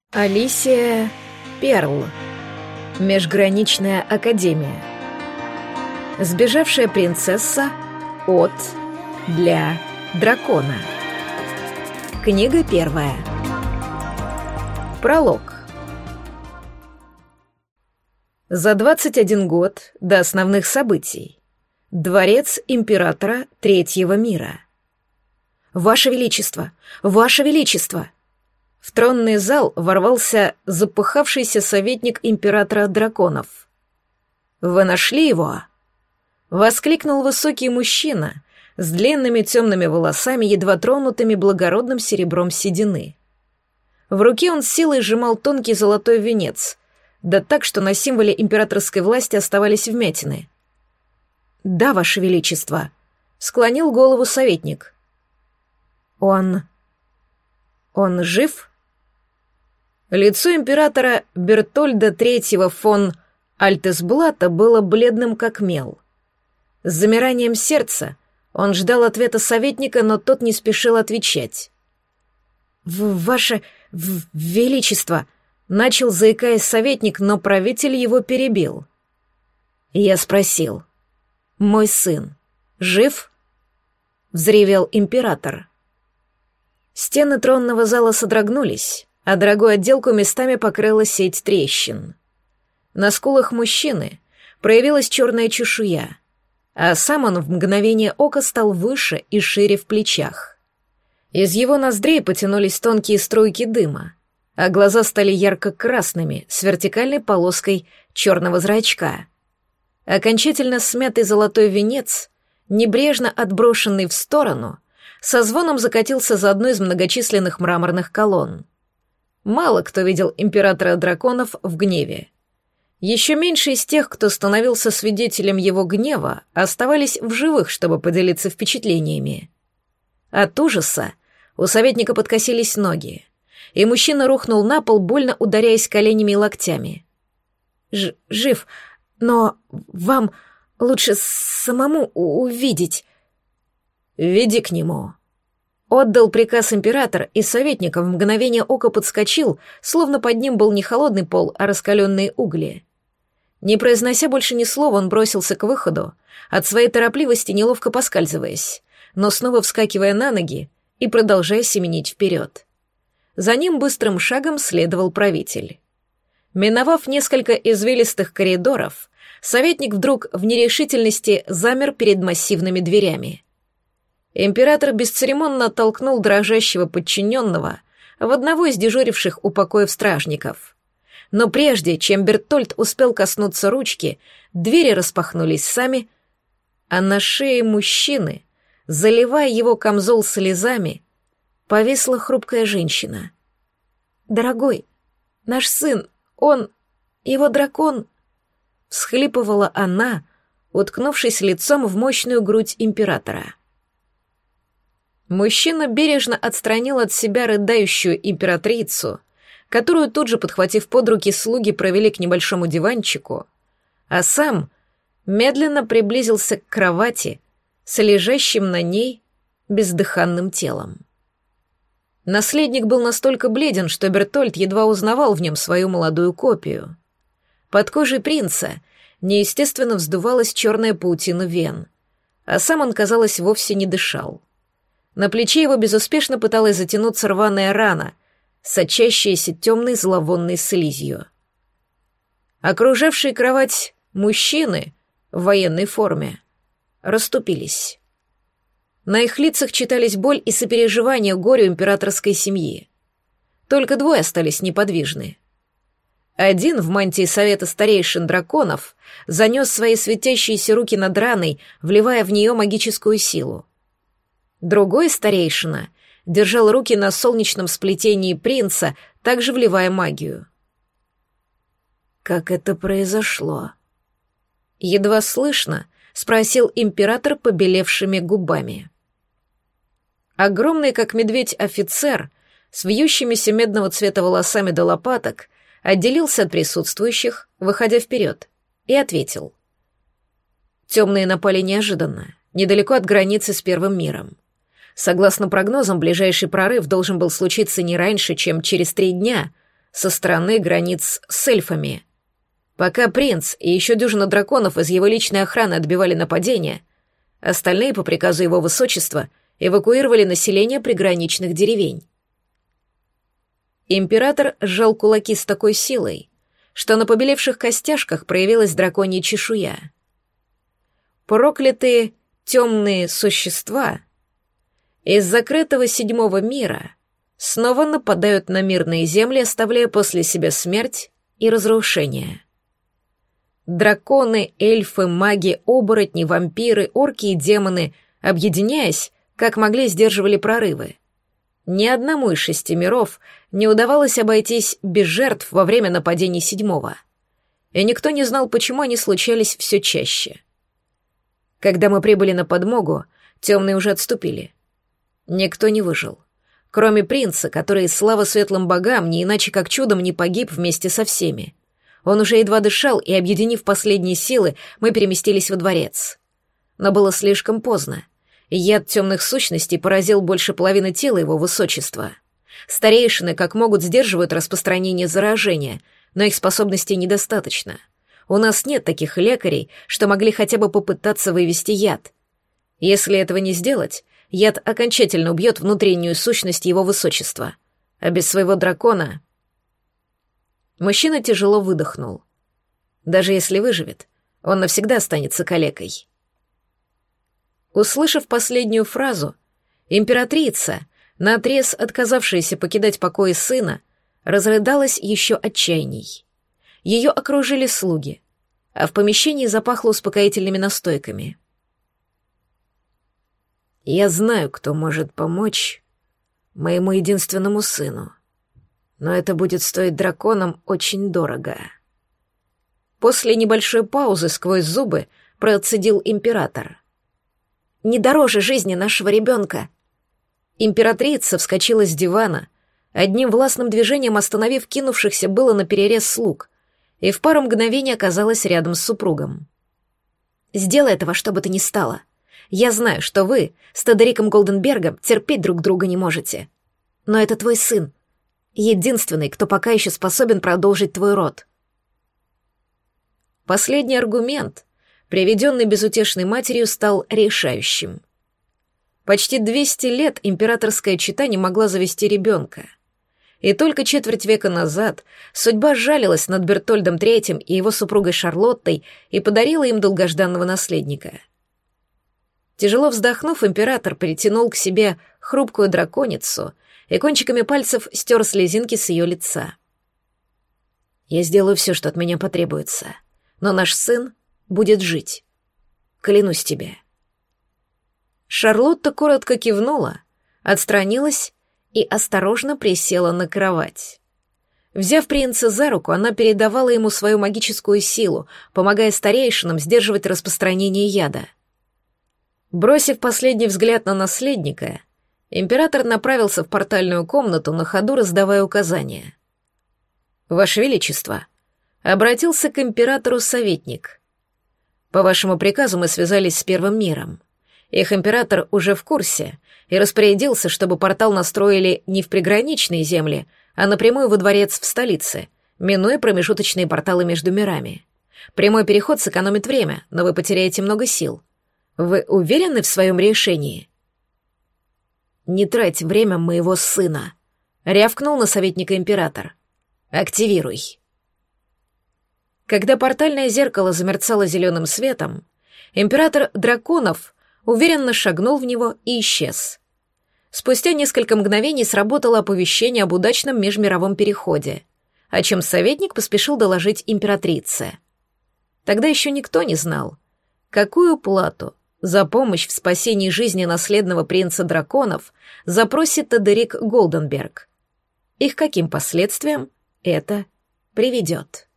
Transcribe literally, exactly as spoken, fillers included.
Алисия Перл. Межграничная академия. Сбежавшая принцесса от для дракона. Книга первая. Пролог. За двадцать один год до основных событий. Дворец императора Третьего мира. «Ваше Величество! Ваше Величество!» В тронный зал ворвался запыхавшийся советник императора драконов. «Вы нашли его?» — воскликнул высокий мужчина с длинными темными волосами, едва тронутыми благородным серебром седины. В руке он с силой сжимал тонкий золотой венец, да так, что на символе императорской власти оставались вмятины. «Да, Ваше Величество», — склонил голову советник. «Он... он жив?» Лицо императора Бертольда Третьего фон Альтесблата было бледным как мел. С замиранием сердца он ждал ответа советника, но тот не спешил отвечать. «В «Ваше в Величество!» — начал, заикаясь советник, но правитель его перебил. Я спросил: «Мой сын жив?» — взревел император. Стены тронного зала содрогнулись, а дорогую отделку местами покрыла сеть трещин. На скулах мужчины проявилась черная чешуя, а сам он в мгновение ока стал выше и шире в плечах. Из его ноздрей потянулись тонкие струйки дыма, а глаза стали ярко-красными с вертикальной полоской черного зрачка. Окончательно смятый золотой венец, небрежно отброшенный в сторону, со звоном закатился за одну из многочисленных мраморных колонн. Мало кто видел императора драконов в гневе. Еще меньше из тех, кто становился свидетелем его гнева, оставались в живых, чтобы поделиться впечатлениями. От ужаса у советника подкосились ноги, и мужчина рухнул на пол, больно ударяясь коленями и локтями. Ж- «Жив, но вам лучше самому увидеть». «Веди к нему». Отдал приказ император, и советник в мгновение ока подскочил, словно под ним был не холодный пол, а раскаленные угли. Не произнося больше ни слова, он бросился к выходу, от своей торопливости неловко поскальзываясь, но снова вскакивая на ноги и продолжая семенить вперед. За ним быстрым шагом следовал правитель. Миновав несколько извилистых коридоров, советник вдруг в нерешительности замер перед массивными дверями. Император бесцеремонно оттолкнул дрожащего подчиненного в одного из дежуривших у покоев стражников. Но прежде, чем Бертольд успел коснуться ручки, двери распахнулись сами, а на шее мужчины, заливая его камзол слезами, повисла хрупкая женщина. «Дорогой, наш сын, он, его дракон!» — всхлипывала она, уткнувшись лицом в мощную грудь императора. Мужчина бережно отстранил от себя рыдающую императрицу, которую тут же, подхватив под руки, слуги провели к небольшому диванчику, а сам медленно приблизился к кровати с лежащим на ней бездыханным телом. Наследник был настолько бледен, что Бертольд едва узнавал в нем свою молодую копию. Под кожей принца неестественно вздувалась черная паутина вен, а сам он, казалось, вовсе не дышал. На плече его безуспешно пыталась затянуться рваная рана, сочащаяся темной зловонной слизью. Окружавшие кровать мужчины в военной форме расступились. На их лицах читались боль и сопереживание горю императорской семьи. Только двое остались неподвижны. Один в мантии совета старейшин драконов занес свои светящиеся руки над раной, вливая в нее магическую силу. Другой старейшина держал руки на солнечном сплетении принца, также вливая магию. «Как это произошло?» Едва слышно спросил император побелевшими губами. Огромный, как медведь, офицер с вьющимися медного цвета волосами до лопаток отделился от присутствующих, выходя вперед, и ответил. Темные напали неожиданно, недалеко от границы с Первым миром. Согласно прогнозам, ближайший прорыв должен был случиться не раньше, чем через три дня, со стороны границ с эльфами. Пока принц и еще дюжина драконов из его личной охраны отбивали нападение, остальные по приказу его высочества эвакуировали население приграничных деревень. Император сжал кулаки с такой силой, что на побелевших костяшках проявилась драконья чешуя. Проклятые темные существа из закрытого седьмого мира снова нападают на мирные земли, оставляя после себя смерть и разрушение. Драконы, эльфы, маги, оборотни, вампиры, орки и демоны, объединяясь, как могли, сдерживали прорывы. Ни одному из шести миров не удавалось обойтись без жертв во время нападений седьмого. И никто не знал, почему они случались все чаще. Когда мы прибыли на подмогу, темные уже отступили. Никто не выжил. Кроме принца, который, слава светлым богам, не иначе как чудом не погиб вместе со всеми. Он уже едва дышал, и, объединив последние силы, мы переместились во дворец. Но было слишком поздно. Яд темных сущностей поразил больше половины тела его высочества. Старейшины, как могут, сдерживают распространение заражения, но их способностей недостаточно. У нас нет таких лекарей, что могли хотя бы попытаться вывести яд. Если этого не сделать, яд окончательно убьет внутреннюю сущность его высочества. А без своего дракона... Мужчина тяжело выдохнул. Даже если выживет, он навсегда останется калекой. Услышав последнюю фразу, императрица, наотрез отказавшаяся покидать покои сына, разрыдалась еще отчаянней. Ее окружили слуги, а в помещении запахло успокоительными настойками. «Я знаю, кто может помочь моему единственному сыну, но это будет стоить драконам очень дорого». После небольшой паузы сквозь зубы процедил император. «Не дороже жизни нашего ребенка». Императрица вскочила с дивана, одним властным движением остановив кинувшихся было наперерез слуг, и в пару мгновений оказалась рядом с супругом. «Сделай этого, что бы то ни стало. Я знаю, что вы с Тодориком Голденбергом терпеть друг друга не можете. Но это твой сын, единственный, кто пока еще способен продолжить твой род». Последний аргумент, приведенный безутешной матерью, стал решающим. Почти двести лет императорская чета не могла завести ребенка. И только четверть века назад судьба сжалилась над Бертольдом третьим и его супругой Шарлоттой и подарила им долгожданного наследника. Тяжело вздохнув, император притянул к себе хрупкую драконицу и кончиками пальцев стер слезинки с ее лица. «Я сделаю все, что от меня потребуется, но наш сын будет жить. Клянусь тебе». Шарлотта коротко кивнула, отстранилась и осторожно присела на кровать. Взяв принца за руку, она передавала ему свою магическую силу, помогая старейшинам сдерживать распространение яда. Бросив последний взгляд на наследника, император направился в портальную комнату, на ходу раздавая указания. «Ваше Величество», — обратился к императору советник. «По вашему приказу мы связались с Первым миром. Их император уже в курсе и распорядился, чтобы портал настроили не в приграничные земли, а напрямую во дворец в столице, минуя промежуточные порталы между мирами. Прямой переход сэкономит время, но вы потеряете много сил. Вы уверены в своем решении?» «Не трать время моего сына», — рявкнул на советника император. «Активируй». Когда портальное зеркало замерцало зеленым светом, император драконов уверенно шагнул в него и исчез. Спустя несколько мгновений сработало оповещение об удачном межмировом переходе, о чем советник поспешил доложить императрице. Тогда еще никто не знал, какую плату за помощь в спасении жизни наследного принца драконов запросит Тодорик Голденберг и к каким последствиям это приведет.